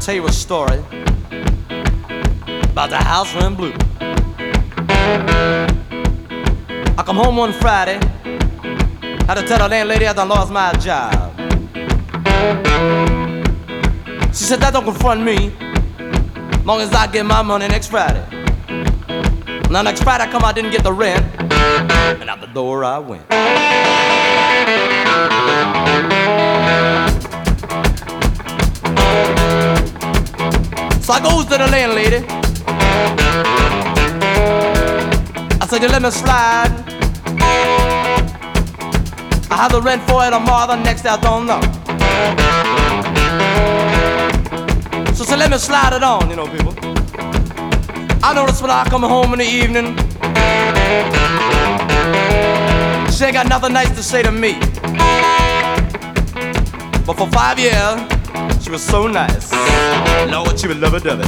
tell you a story about the house ran blue. I come home one Friday, had to tell the landlady I done lost my job. She said that don't confront me, long as I get my money next Friday. Now next Friday I come, I didn't get the rent, and out the door I went. So I goes to the landlady. I said, you let me slide. I have the rent for it tomorrow, the next day I don't know. So I said, let me slide it on, you know, people. I notice when I come home in the evening, she ain't got nothing nice to say to me. But for 5 years, she was so nice. Lord, she was lovey-dovey.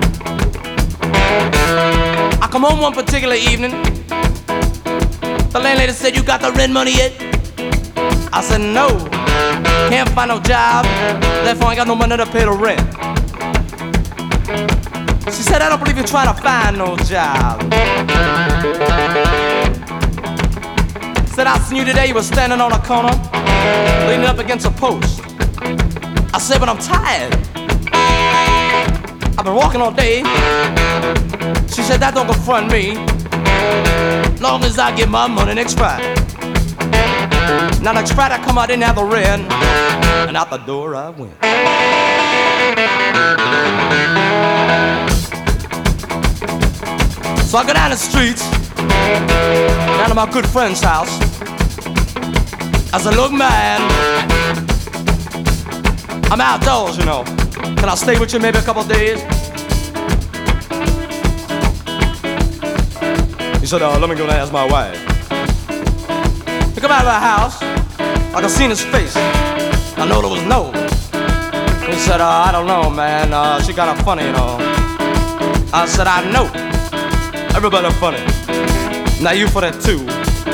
I come home one particular evening. The landlady said, you got the rent money yet? I said, no. Can't find no job, therefore I ain't got no money to pay the rent. She said, I don't believe you're trying to find no job. Said, I seen you today, you were standing on a corner, leaning up against a post. I said, but I'm tired. I've been walking all day. She said, that don't confront me, long as I get my money next Friday. Now next Friday I come, I didn't have the rent, and out the door I went. So I go down the streets, down to my good friend's house. I said, look man, I'm outdoors, you know. Can I stay with you maybe a couple of days? He said, let me go and ask my wife. He come out of the house, I could see in his face, I know there was no. He said, I don't know, man, she kinda funny, you know. I said, I know, everybody funny. Now you for that too.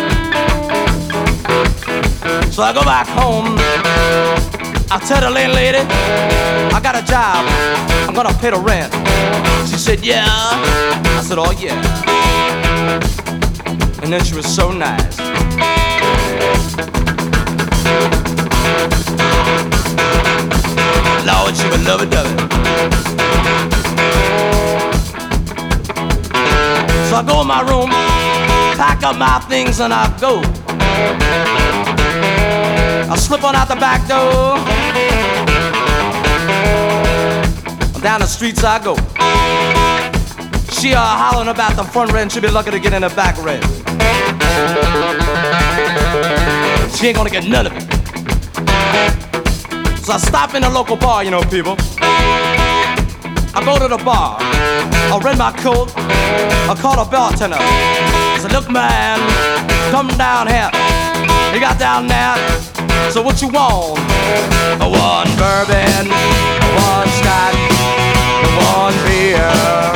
So I go back home, I tell the landlady, I got a job, I'm gonna pay the rent. She said, yeah. I said, oh yeah. And then she was so nice. Lord, she was lovey-dovey. So I go in my room, pack up my things and I go. I slip on out the back door, down the streets I go. She hollering about the front rent, she be lucky to get in the back rent. She ain't gonna get none of it. So I stop in a local bar, you know, people. I go to the bar, I rent my coat, I call the bartender. I said, look man, come down here. You got down there, so what you want? One bourbon, one scotch, one beer.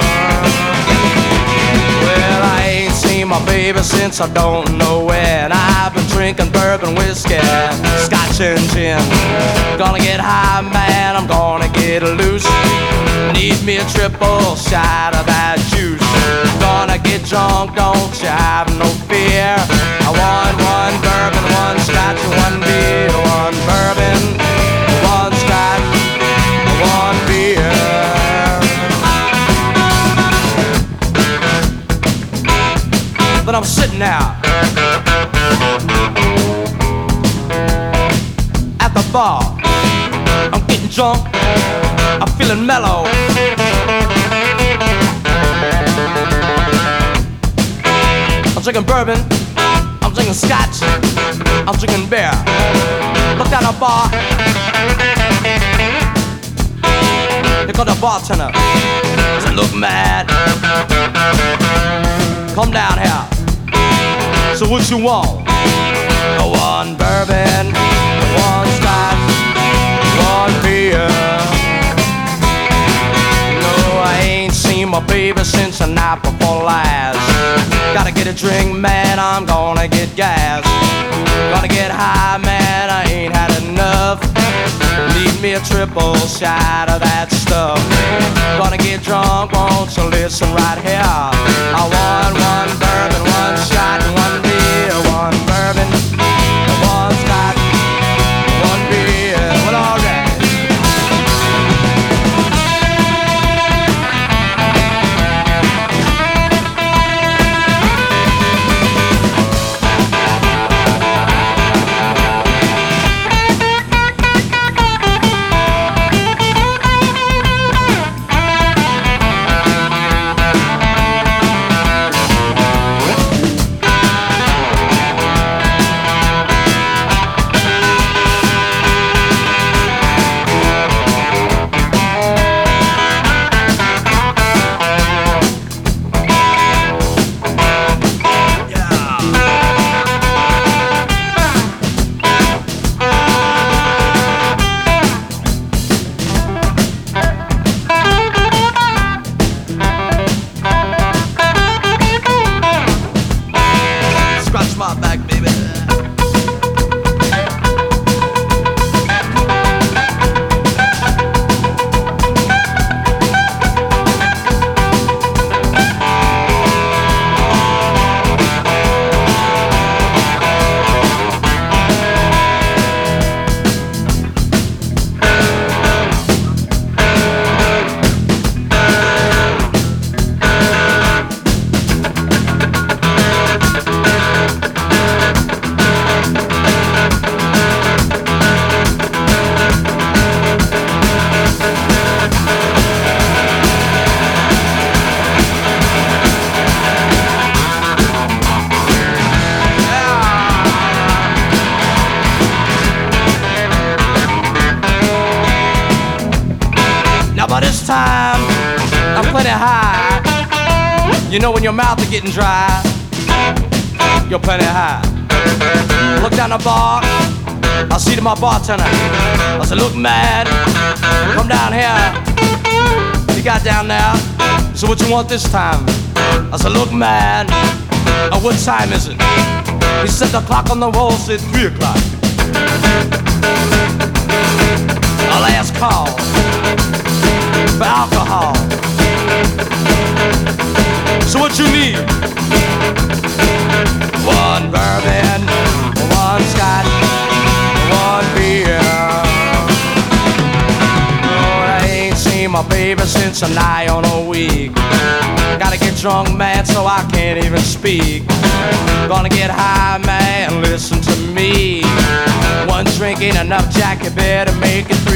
Well, I ain't seen my baby since I don't know when. I've been drinking bourbon, whiskey, scotch and gin. Gonna get high, man, I'm gonna get loose. Need me a triple shot of that juice. Gonna get drunk, don't you have no fear. I want one bourbon, one scotch, one beer. One bourbon, one scotch, one beer. But I'm sitting now at the bar. I'm getting drunk, I'm feeling mellow. I'm drinking bourbon, I'm drinking scotch, I'm drinking beer. Look down the bar, here comes the bartender. I said, look mad, come down here. So what you want? One bourbon, one scotch, one beer. No, I ain't seen my baby since the night before last. Gotta get a drink, man, I'm gonna get gas. Gonna get high, man, I ain't had enough. Need me a triple shot of that stuff. Gonna get drunk, won't you listen right here? I want one bourbon, one shot, and one beer. One bourbon, and one scotch, one beer. Well, all right. My back, baby. By this time, I'm plenty high. You know when your mouth is getting dry, you're plenty high. Look down the bar, I see to my bartender. I said, look, man, come down here. He got down there. So what you want this time? I said, look, man, what time is it? He said the clock on the wall said 3 o'clock. A last call for alcohol. So what you need? One bourbon, one scotch, one beer. Oh, I ain't seen my baby since a nigh on a week. Gotta get drunk, man, so I can't even speak. Gonna get high, man, listen to me. One drink ain't enough, Jack, you better make it 3.